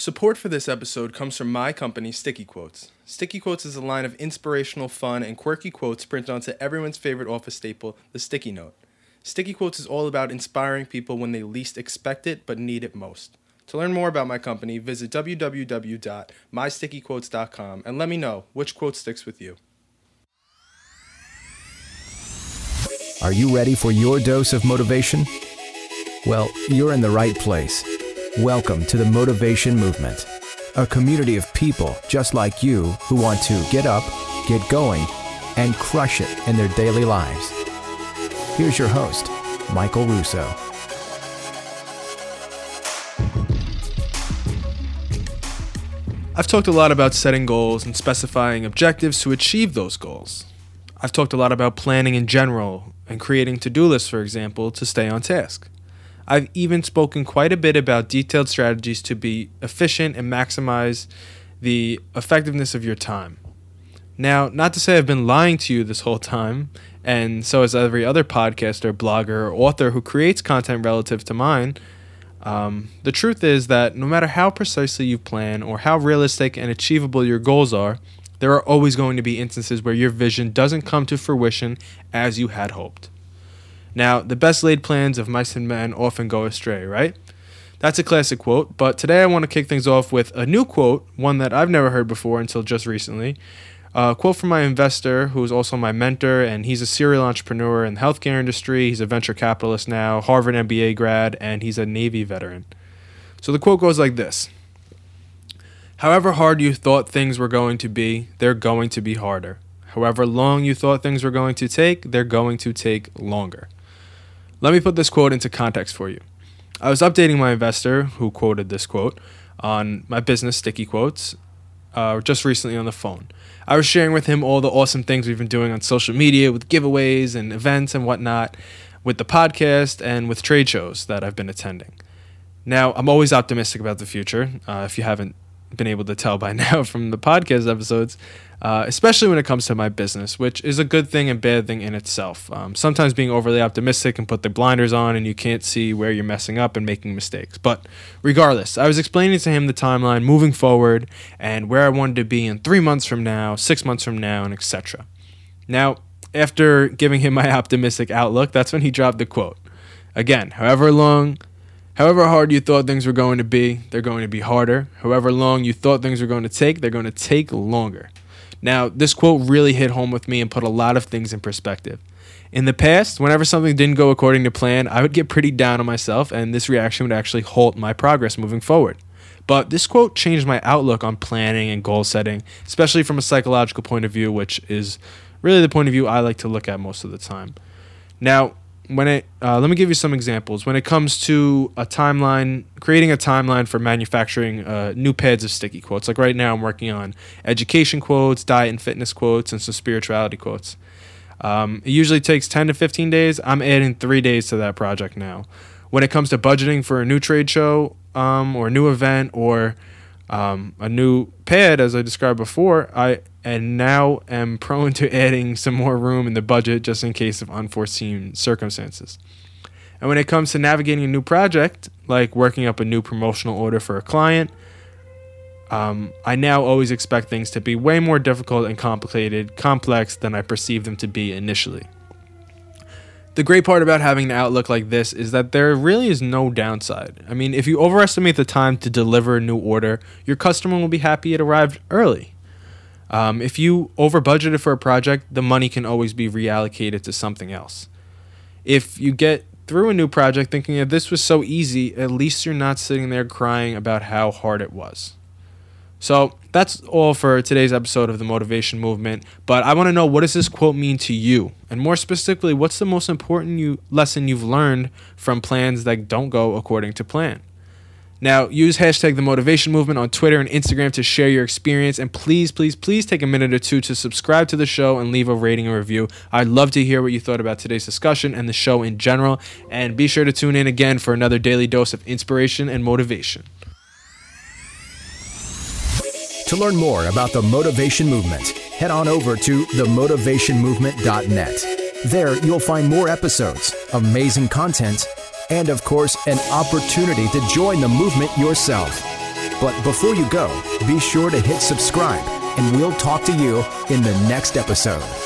Support for this episode comes from my company, Sticky Quotes. Sticky Quotes is a line of inspirational, fun, and quirky quotes printed onto everyone's favorite office staple, the sticky note. Sticky Quotes is all about inspiring people when they least expect it but need it most. To learn more about my company, visit www.mystickyquotes.com and let me know which quote sticks with you. Are you ready for your dose of motivation? Well, you're in the right place. Welcome to the Motivation Movement, a community of people just like you who want to get up, get going, and crush it in their daily lives. Here's your host, Michael Russo. I've talked a lot about setting goals and specifying objectives to achieve those goals. I've talked a lot about planning in general and creating to-do lists, for example, to stay on task. I've even spoken quite a bit about detailed strategies to be efficient and maximize the effectiveness of your time. Now, not to say I've been lying to you this whole time, and so has every other podcaster, blogger, or author who creates content relative to mine. The truth is that no matter how precisely you plan or how realistic and achievable your goals are, there are always going to be instances where your vision doesn't come to fruition as you had hoped. Now, the best laid plans of mice and men often go astray, right? That's a classic quote, but today I want to kick things off with a new quote, one that I've never heard before until just recently. A quote from my investor, who is also my mentor, and he's a serial entrepreneur in the healthcare industry. He's a venture capitalist now, Harvard MBA grad, and he's a Navy veteran. So the quote goes like this: "However hard you thought things were going to be, they're going to be harder. However long you thought things were going to take, they're going to take longer." Let me put this quote into context for you. I was updating my investor, who quoted this quote, on my business, Sticky Quotes, just recently on the phone. I was sharing with him all the awesome things we've been doing on social media with giveaways and events and whatnot, with the podcast and with trade shows that I've been attending. Now, I'm always optimistic about the future, if you haven't been able to tell by now from the podcast episodes, especially when it comes to my business, which is a good thing and bad thing in itself. Sometimes being overly optimistic can put the blinders on and you can't see where you're messing up and making mistakes. But regardless, I was explaining to him the timeline moving forward and where I wanted to be in 3 months from now, 6 months from now, and etc. Now, after giving him my optimistic outlook, that's when he dropped the quote. Again, however hard you thought things were going to be, they're going to be harder. However long you thought things were going to take, they're going to take longer. Now, this quote really hit home with me and put a lot of things in perspective. In the past, whenever something didn't go according to plan, I would get pretty down on myself, and this reaction would actually halt my progress moving forward. But this quote changed my outlook on planning and goal setting, especially from a psychological point of view, which is really the point of view I like to look at most of the time. Now, let me give you some examples. When it comes to a timeline, creating a timeline for manufacturing new pads of sticky quotes, like right now I'm working on education quotes, diet and fitness quotes, and some spirituality quotes. It usually takes 10 to 15 days. I'm adding 3 days to that project now. When it comes to budgeting for a new trade show or a new event or a new pad, as I described before, I now am prone to adding some more room in the budget just in case of unforeseen circumstances. And when it comes to navigating a new project, like working up a new promotional order for a client, I now always expect things to be way more difficult and complex than I perceived them to be initially. The great part about having an outlook like this is that there really is no downside. I mean, if you overestimate the time to deliver a new order, your customer will be happy it arrived early. If you over-budgeted for a project, the money can always be reallocated to something else. If you get through a new project thinking that this was so easy, at least you're not sitting there crying about how hard it was. So that's all for today's episode of the Motivation Movement, but I want to know, what does this quote mean to you? And more specifically, what's the most important lesson you've learned from plans that don't go according to plan? Now, use hashtag the Motivation Movement on Twitter and Instagram to share your experience, and please take a minute or two to subscribe to the show and leave a rating and review. I'd love to hear what you thought about today's discussion and the show in general, and be sure to tune in again for another daily dose of inspiration and motivation. To learn more about the Motivation Movement, head on over to themotivationmovement.net. There, you'll find more episodes, amazing content, and of course, an opportunity to join the movement yourself. But before you go, be sure to hit subscribe, and we'll talk to you in the next episode.